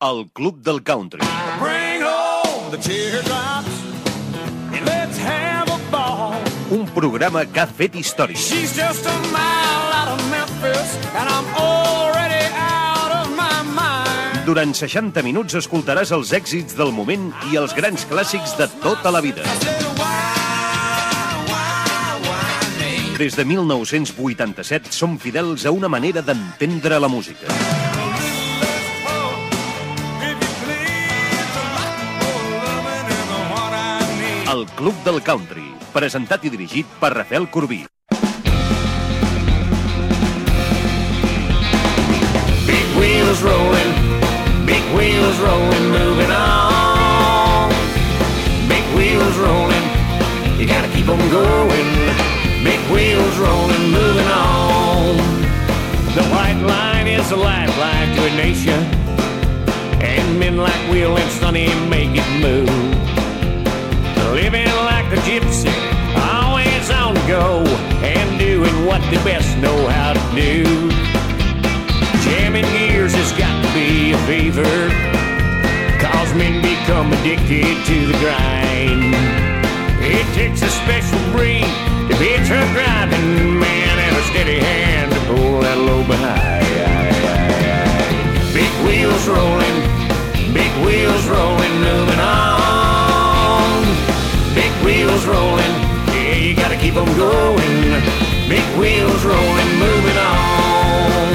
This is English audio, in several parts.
El Club del Country. Bring home the teardrops and let's have a ball. Un programa que ha fet història. She's just a mile out of Memphis and I'm already out of my mind. Durant 60 minuts escoltaràs els èxits del moment i els grans clàssics de tota la vida. Des de 1987 som fidels a una manera d'entendre la música. El Club del Country, presentat i dirigit per Rafael Corbí. Big wheels rolling, moving on. Big wheels rolling, you gotta keep on going. Big wheels rolling, moving on. The white line is a lifeline to a nation, and men like Will and Sonny make it move. Living like the gypsy, always on the go, and doing what they best know how to do. Jamming gears has got to be a fever, cause men become addicted to the grind. It takes a special breed to be a truck driving man, and a steady hand to pull that load behind. Big wheels rolling, moving on. Big wheels rolling, yeah, you gotta keep them going. Big wheels rolling, moving on.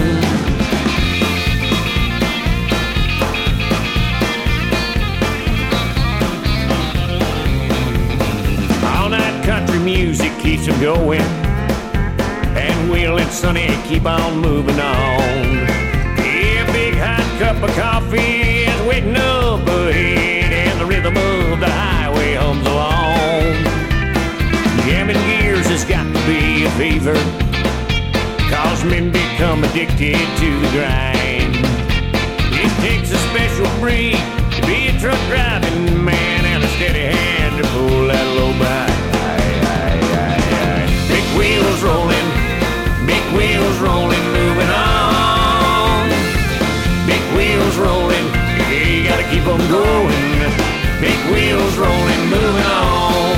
All night country music keeps them going, and Will and Sonny keep on moving on. Yeah, big hot cup of coffee is waiting up ahead, and the rhythm of the highway hums along. Jamming gears has got to be a fever, cause men become addicted to the grind. It takes a special breed to be a truck driving man, and a steady hand to pull that load by. Big wheels rolling, moving on. Big wheels rolling, yeah, you gotta keep them going. Big wheels rolling, moving on.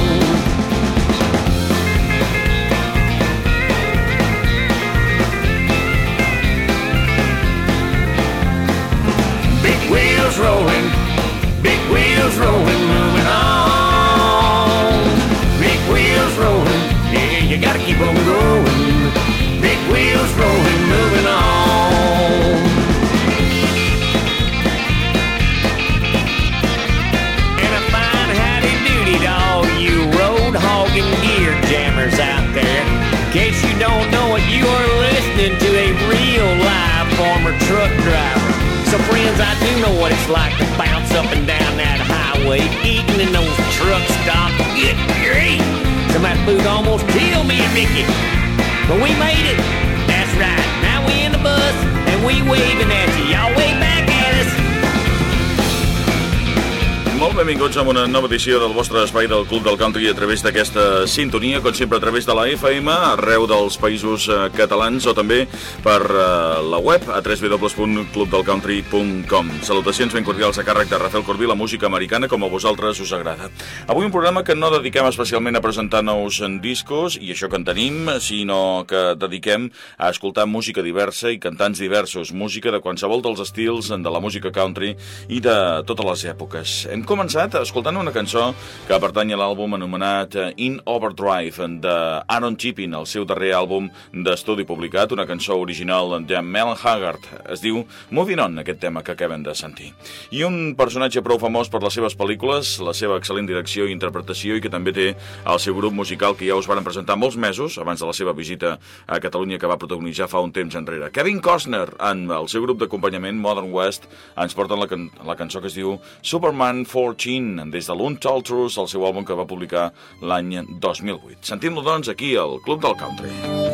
Big wheels rolling, moving on. Big wheels rolling, yeah, you gotta keep them going. Big wheels rolling, moving on. And a fine howdy-doody to all you road hogging gear jammers out there. In case you don't know it, you are listening to a real live former truck driver. So friends, I do know what it's like to bounce up and down that highway, eating in those truck stops. Good grief! Some of that food almost killed me and Mickey. But we made it. That's right. Now we in the bus and we waving at you. Y'all wave back at us. Molt benvinguts a una nova edició del vostre espai del Club del Country a través d'aquesta sintonia, com sempre a través de la FM, arreu dels països catalans, o també per la web a www.clubdelcountry.com. Salutacions ben cordials a càrrec de Rafael Corbí, la música americana com a vosaltres us agrada. Avui un programa que no dediquem especialment a presentar nous discos, i això que en tenim, sinó que dediquem a escoltar música diversa i cantants diversos, música de qualsevol dels estils de la música country i de totes les èpoques. Hem començat escoltant una cançó que pertany a l'àlbum anomenat In Overdrive d'Aaron Tippin, el seu darrer àlbum d'estudi publicat, una cançó original de Mel Haggard. Es diu Moving On, aquest tema que acabem de sentir. I un personatge prou famós per les seves pel·lícules, la seva excel·lent direcció i interpretació, i que també té el seu grup musical que ja us van presentar molts mesos abans de la seva visita a Catalunya, que va protagonitzar fa un temps enrere. Kevin Costner, en el seu grup d'acompanyament Modern West, ens porten la cançó que es diu Superman 14, des de l'Untold Truth, el seu àlbum que va publicar l'any 2008. Sentim-lo, doncs, aquí al Club del Country.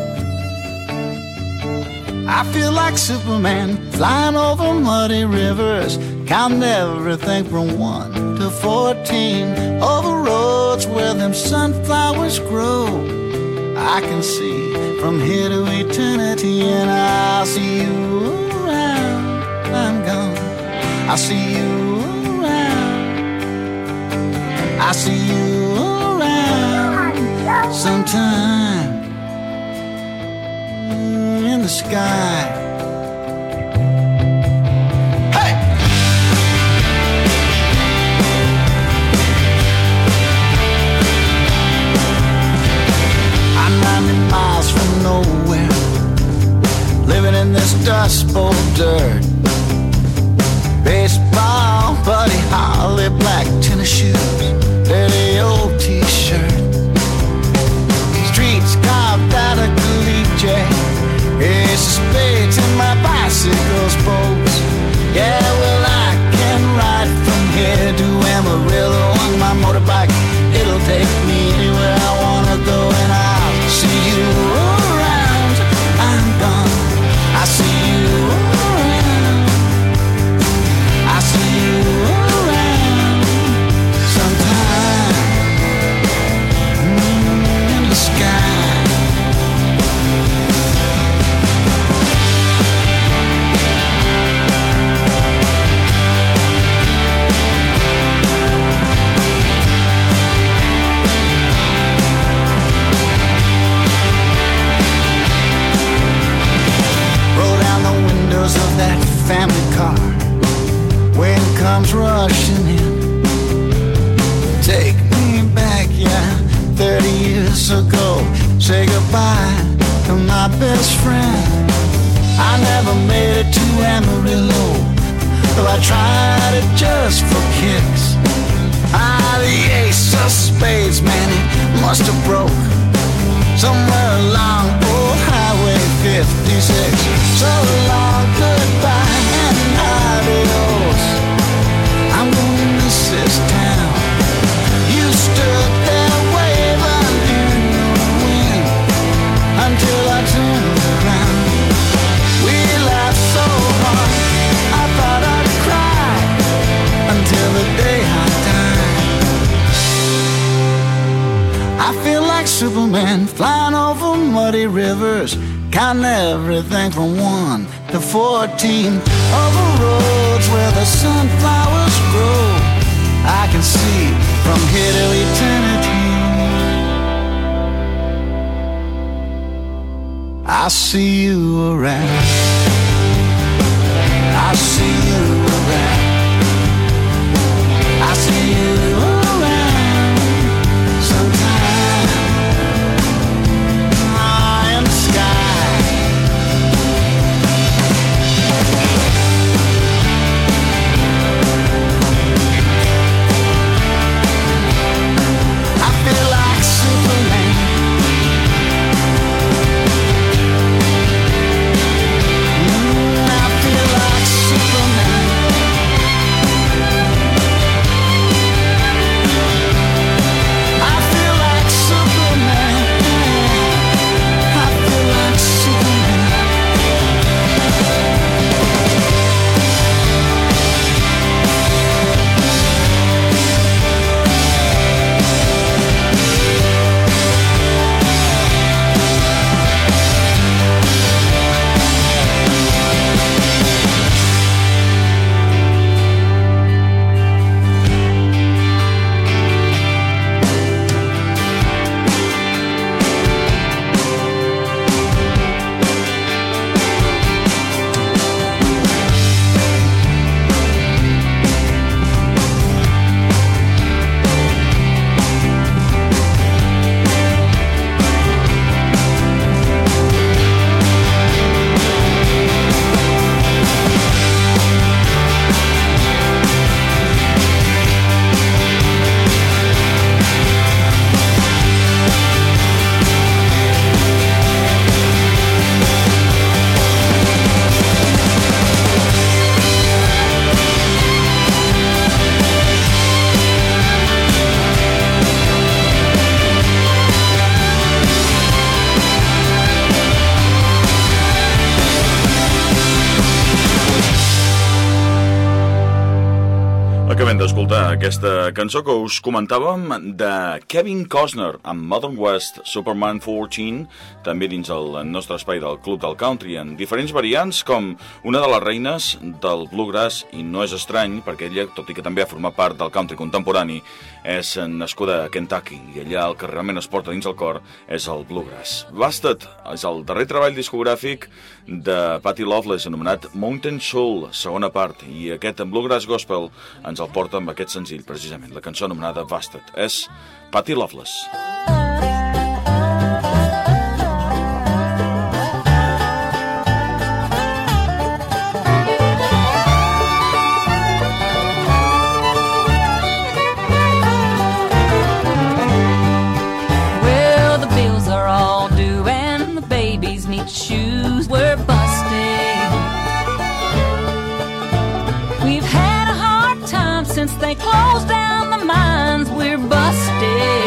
I feel like Superman flying over muddy rivers, counting everything from 1 to 14, over roads where them sunflowers grow. I can see from here to eternity, and I'll see you around I'm gone. I see you around. I see you around sometime in the sky. Hey! I'm 90 miles from nowhere, living in this dust bowl dirt. Baseball, Buddy Holly, black tennis shoes, dirty old t-shirt. Streets carved out of caliche, ace of spades in my bicycle spokes. Yeah, well I can ride from here to Amarillo on my motorbike. It'll take me anywhere I wanna go, and I'll see you around. I'm gone. I see you around. I see you around sometime in the sky. Roll down the windows of that family car. Wind comes rushing in. Take me back, yeah, 30 years ago. Say goodbye to my best friend. I never made it to Amarillo, though I tried it just for kicks. The ace of spades, man, it must have broke somewhere along old Highway 56. So long, goodbye and adios. I'm gonna miss this town. You stood there waving in the wind until I turned around. We laughed so hard I thought I'd cry until the day I died. I feel like Superman flying over muddy rivers, counting everything from 1 to 14. Over roads where the sunflowers grow, I can see from here to eternity. I see you around. I see you around. I see you around sometime in the sky. I feel like Superman. Acabem d'escoltar aquesta cançó que us comentàvem de Kevin Costner amb Modern West, Superman 14, també dins el nostre espai del Club del Country, en diferents variants, com una de les reines del bluegrass, i no és estrany, perquè ella, tot i que també ha format part del country contemporani, és nascuda a Kentucky, i allà el que realment es porta dins el cor és el bluegrass. Busted és el darrer treball discogràfic de Patti Loveless, anomenat Mountain Soul, segona part, i aquest bluegrass gospel ens el porta amb aquest senzill, precisament, la cançó anomenada Busted. És Patti Loveless. Well, the bills are all due and the babies need shoes. We're busted. We've had a hard time since they closed down the mines. We're busted.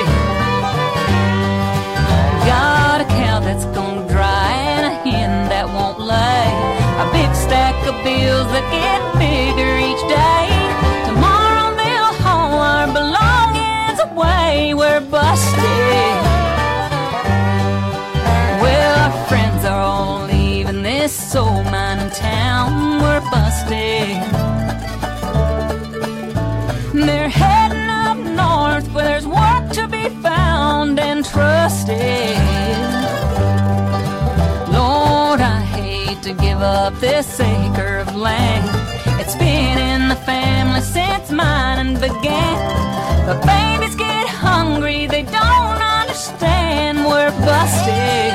Got a cow that's gonna dry and a hen that won't lay. A big stack of bills that get bigger each day. Tomorrow they'll haul our belongings away. We're busted. Well, our friends are all leaving this old mining town. We're busted. They're heading up north where there's work to be found and trusted. Lord, I hate to give up this acre of land. It's been in the family since mining began. But babies get hungry, they don't understand. We're busted.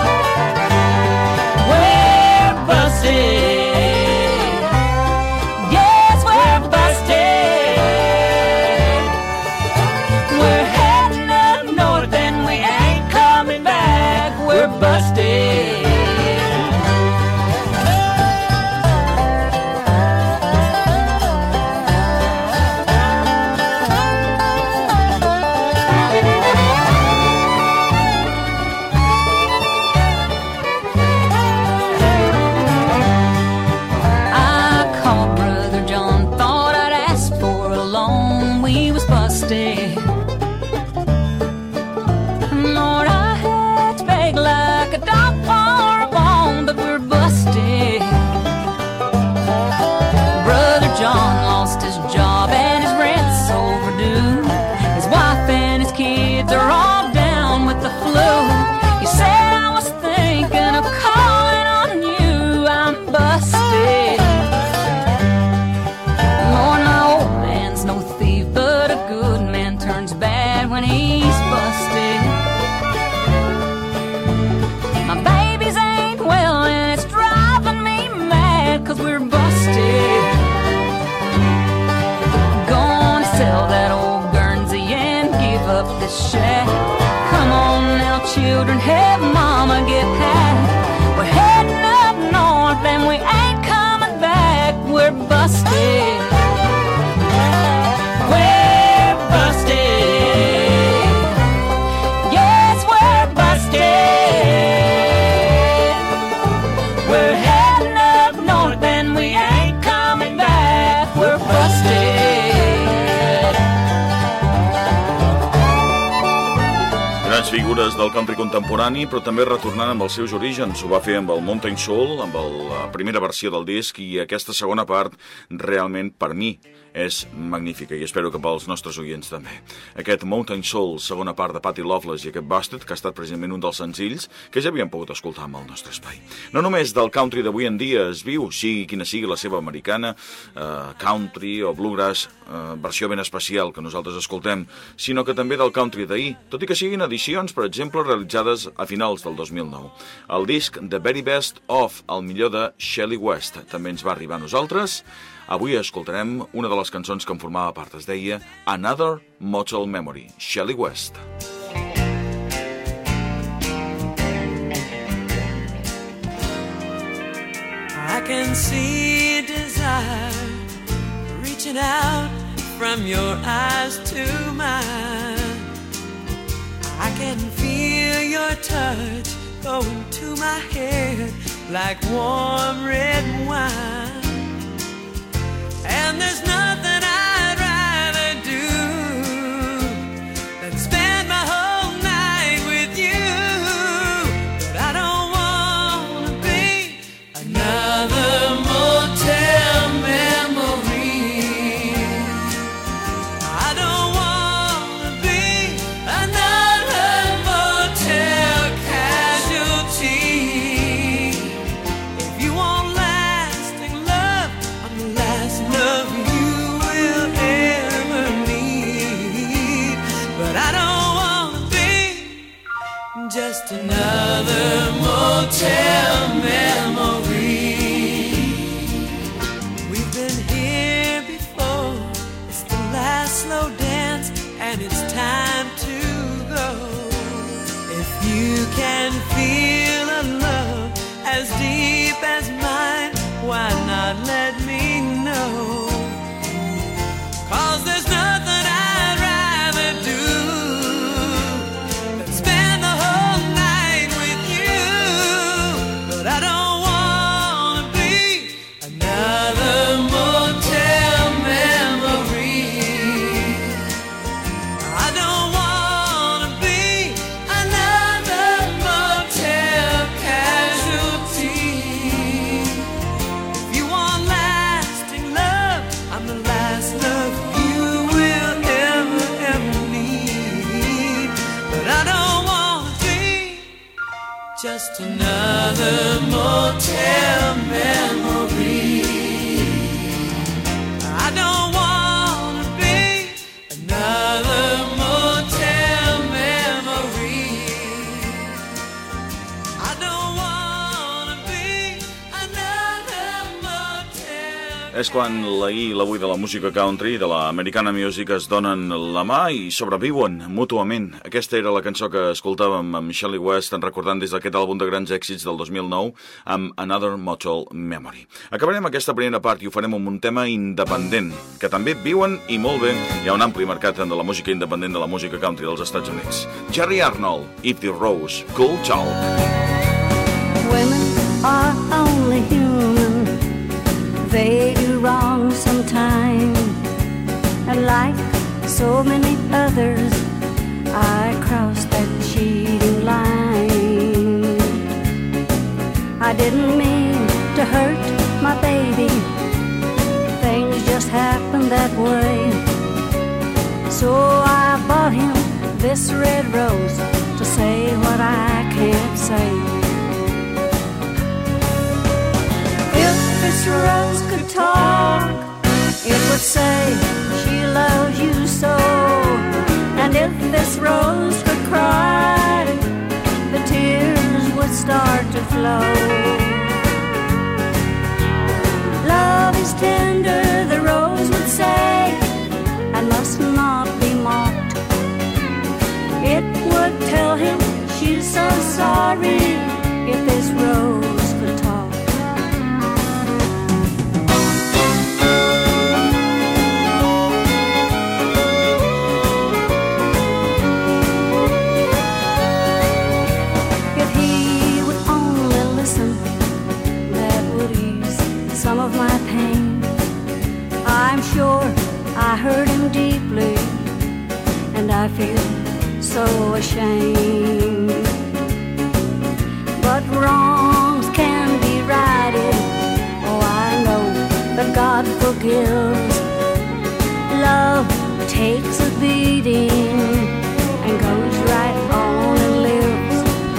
We're busted. Yes, we're busted. We're heading up north and we ain't coming back. We're busted. I called Brother John, thought I'd ask for a loan. We was busted. Lord, I had to beg like a dog for a bone, but we're busted. Brother John lost his job and his rent's overdue. His wife and his kids are all down with the flu. He said I was thinking of calling on you. I'm busted. Lord, my old man's no thief, but a good man turns bad when he's busted. My babies ain't well and it's driving me mad 'cause we're busted. Gonna sell that old Guernsey and give up this shack. Come on now, children, help mama get packed. We're heading up north and we ain't coming back. We're busted. We're busted. Yes, we're busted. We're heading up north and we ain't coming back. We're busted. Grans figures del country contemporani, però també retornant amb els seus orígens. Ho va fer amb el Mountain Soul, amb la primera versió del disc, i aquesta segona part realment, per mi, és magnífica, i espero que pels nostres oients també. Aquest Mountain Soul, segona part de Patti Loveless, i aquest Busted, que ha estat precisament un dels senzills que ja havíem pogut escoltar amb el nostre espai. No només del country d'avui en dia es viu, sigui quina sigui la seva americana, country o bluegrass, versió ben especial que nosaltres escoltem, sinó que també del country d'ahir, tot i que siguin edicions, per exemple, realitzades a finals del 2009. El disc The Very Best Of, el millor de Shelley West, també ens va arribar a nosaltres. Avui escoltarem una de les cançons que en formava part, es deia Another Motel Memory, Shelley West. I can see desire reaching out from your eyes to mine. I can feel your touch going to my head like warm red wine. And there's nothing I'd rather and it's time to go. If you can feel a love as deep as mine, why not let me know? 'Cause there's nothing I'd rather do than spend the whole night with you. But I don't wanna be another motel memory. I don't wanna be another motel casualty. If you want lasting love, I'm the last love you will ever need. But I don't wanna be just another motel memory. I don't wanna be another motel memory. I don't wanna be another motel. És quan l'ahir i l'avui de la música country, de l'Americana Music, es donen la mà i sobreviuen mútuament. Aquesta era la cançó que escoltàvem amb Shelley West, recordant des d'aquest àlbum de grans èxits del 2009, amb Another Motel Memory. Acabarem aquesta primera part i ho farem amb un tema independent, que també viuen i molt bé. Hi ha un ampli mercat de la música independent, de la música country dels Estats Units. Jerry Arnold, If the Rose Could Talk. Women are only human. They do wrong sometimes. And like so many others, I crossed that cheating line. I didn't mean to hurt my baby. Things just happened that way. So I bought him this red rose to say what I can't say. If this rose could talk, it would say she loves you so. And if this rose could cry, the tears would start to flow. Love is tender, the rose would say, and must not be mocked. It would tell him she's so sorry if this rose could talk. If he would only listen, that would ease some of my pain. I'm sure I hurt him deeply, and I feel so ashamed. But wrongs can be righted. Oh, I know that God forgives. Love takes a beating and goes right on and lives.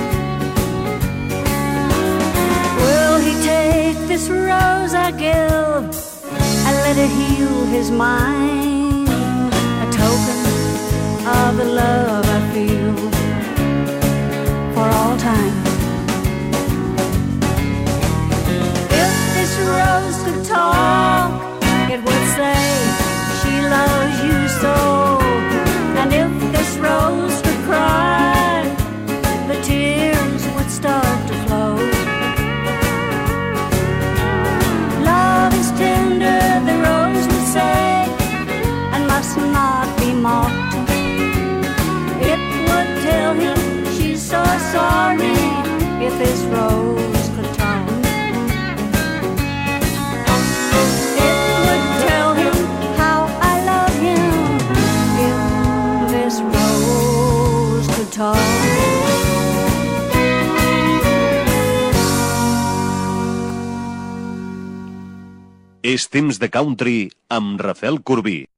Will he take this rose I give and let it heal his mind? A token of the love I feel for all time. If this rose could talk, it would say she loves you so. And if this rose could cry, the tears would start to flow. Love is tender, the rose would say, and must not be mocked. It would tell him she's so sorry if this rose could talk. It would tell him how I love him if this rose could talk. És temps de country amb Rafael Corbí.